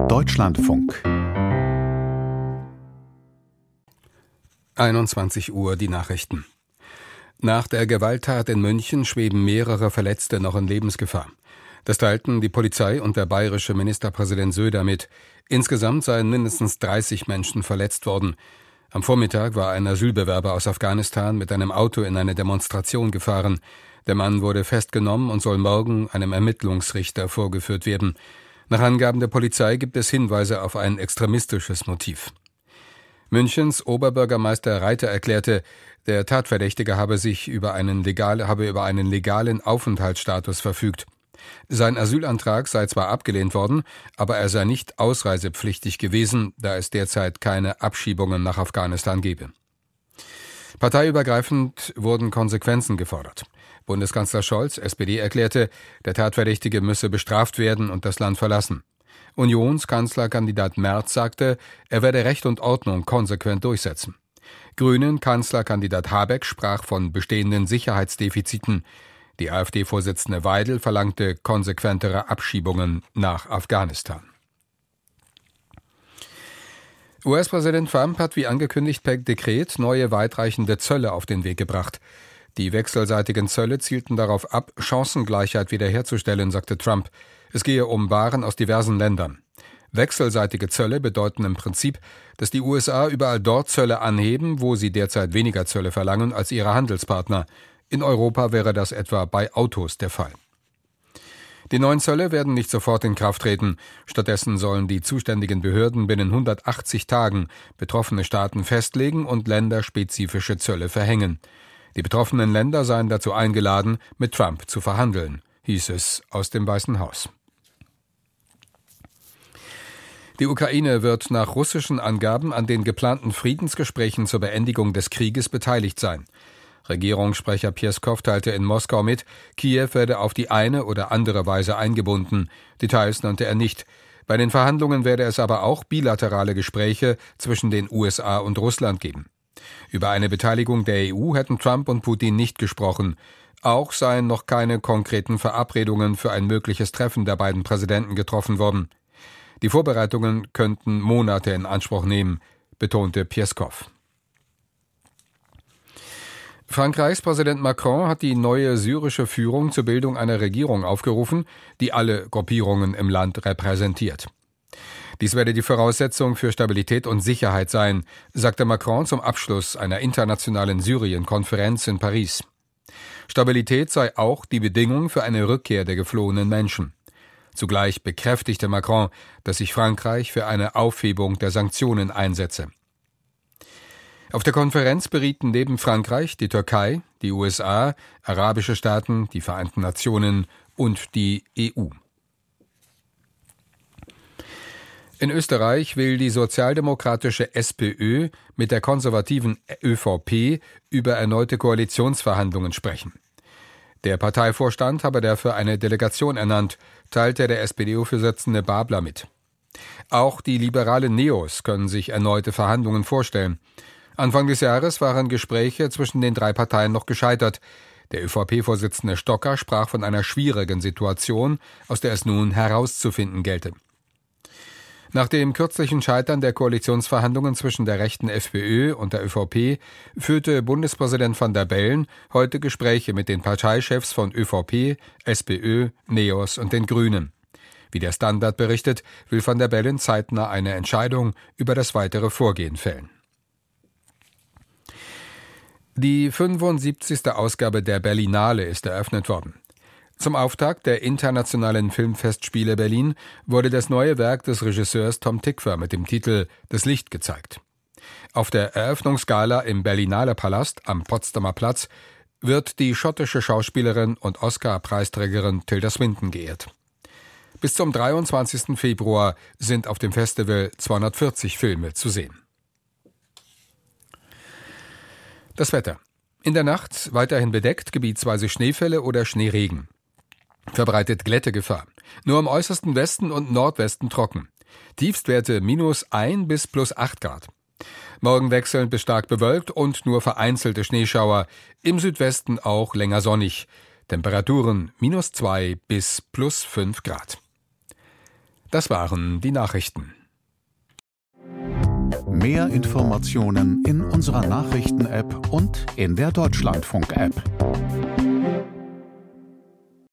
Deutschlandfunk. 21 Uhr die Nachrichten. Nach der Gewalttat in München schweben mehrere Verletzte noch in Lebensgefahr. Das teilten die Polizei und der bayerische Ministerpräsident Söder mit. Insgesamt seien mindestens 30 Menschen verletzt worden. Am Vormittag war ein Asylbewerber aus Afghanistan mit einem Auto in eine Demonstration gefahren. Der Mann wurde festgenommen und soll morgen einem Ermittlungsrichter vorgeführt werden. Nach Angaben der Polizei gibt es Hinweise auf ein extremistisches Motiv. Münchens Oberbürgermeister Reiter erklärte, der Tatverdächtige habe über einen legalen Aufenthaltsstatus verfügt. Sein Asylantrag sei zwar abgelehnt worden, aber er sei nicht ausreisepflichtig gewesen, da es derzeit keine Abschiebungen nach Afghanistan gebe. Parteiübergreifend wurden Konsequenzen gefordert. Bundeskanzler Scholz, SPD, erklärte, der Tatverdächtige müsse bestraft werden und das Land verlassen. Unionskanzlerkandidat Merz sagte, er werde Recht und Ordnung konsequent durchsetzen. Grünen-Kanzlerkandidat Habeck sprach von bestehenden Sicherheitsdefiziten. Die AfD-Vorsitzende Weidel verlangte konsequentere Abschiebungen nach Afghanistan. US-Präsident Trump hat wie angekündigt per Dekret neue weitreichende Zölle auf den Weg gebracht. Die wechselseitigen Zölle zielten darauf ab, Chancengleichheit wiederherzustellen, sagte Trump. Es gehe um Waren aus diversen Ländern. Wechselseitige Zölle bedeuten im Prinzip, dass die USA überall dort Zölle anheben, wo sie derzeit weniger Zölle verlangen als ihre Handelspartner. In Europa wäre das etwa bei Autos der Fall. Die neuen Zölle werden nicht sofort in Kraft treten. Stattdessen sollen die zuständigen Behörden binnen 180 Tagen betroffene Staaten festlegen und länderspezifische Zölle verhängen. Die betroffenen Länder seien dazu eingeladen, mit Trump zu verhandeln, hieß es aus dem Weißen Haus. Die Ukraine wird nach russischen Angaben an den geplanten Friedensgesprächen zur Beendigung des Krieges beteiligt sein. Regierungssprecher Pieskow teilte in Moskau mit, Kiew werde auf die eine oder andere Weise eingebunden. Details nannte er nicht. Bei den Verhandlungen werde es aber auch bilaterale Gespräche zwischen den USA und Russland geben. Über eine Beteiligung der EU hätten Trump und Putin nicht gesprochen. Auch seien noch keine konkreten Verabredungen für ein mögliches Treffen der beiden Präsidenten getroffen worden. Die Vorbereitungen könnten Monate in Anspruch nehmen, betonte Pieskow. Frankreichs Präsident Macron hat die neue syrische Führung zur Bildung einer Regierung aufgerufen, die alle Gruppierungen im Land repräsentiert. Dies werde die Voraussetzung für Stabilität und Sicherheit sein, sagte Macron zum Abschluss einer internationalen Syrien-Konferenz in Paris. Stabilität sei auch die Bedingung für eine Rückkehr der geflohenen Menschen. Zugleich bekräftigte Macron, dass sich Frankreich für eine Aufhebung der Sanktionen einsetze. Auf der Konferenz berieten neben Frankreich die Türkei, die USA, arabische Staaten, die Vereinten Nationen und die EU. In Österreich will die sozialdemokratische SPÖ mit der konservativen ÖVP über erneute Koalitionsverhandlungen sprechen. Der Parteivorstand habe dafür eine Delegation ernannt, teilte der SPD-Vorsitzende Babler mit. Auch die liberalen Neos können sich erneute Verhandlungen vorstellen. Anfang des Jahres waren Gespräche zwischen den drei Parteien noch gescheitert. Der ÖVP-Vorsitzende Stocker sprach von einer schwierigen Situation, aus der es nun herauszufinden gelte. Nach dem kürzlichen Scheitern der Koalitionsverhandlungen zwischen der rechten FPÖ und der ÖVP führte Bundespräsident Van der Bellen heute Gespräche mit den Parteichefs von ÖVP, SPÖ, Neos und den Grünen. Wie der Standard berichtet, will Van der Bellen zeitnah eine Entscheidung über das weitere Vorgehen fällen. Die 75. Ausgabe der Berlinale ist eröffnet worden. Zum Auftakt der Internationalen Filmfestspiele Berlin wurde das neue Werk des Regisseurs Tom Tykwer mit dem Titel »Das Licht« gezeigt. Auf der Eröffnungsgala im Berlinale Palast am Potsdamer Platz wird die schottische Schauspielerin und Oscar-Preisträgerin Tilda Swinton geehrt. Bis zum 23. Februar sind auf dem Festival 240 Filme zu sehen. Das Wetter. In der Nacht weiterhin bedeckt, gebietsweise Schneefälle oder Schneeregen. Verbreitet Glättegefahr. Nur im äußersten Westen und Nordwesten trocken. Tiefstwerte -1 bis +8 Grad. Morgen wechselnd bis stark bewölkt und nur vereinzelte Schneeschauer. Im Südwesten auch länger sonnig. Temperaturen -2 bis +5 Grad. Das waren die Nachrichten. Mehr Informationen in unserer Nachrichten-App und in der Deutschlandfunk-App.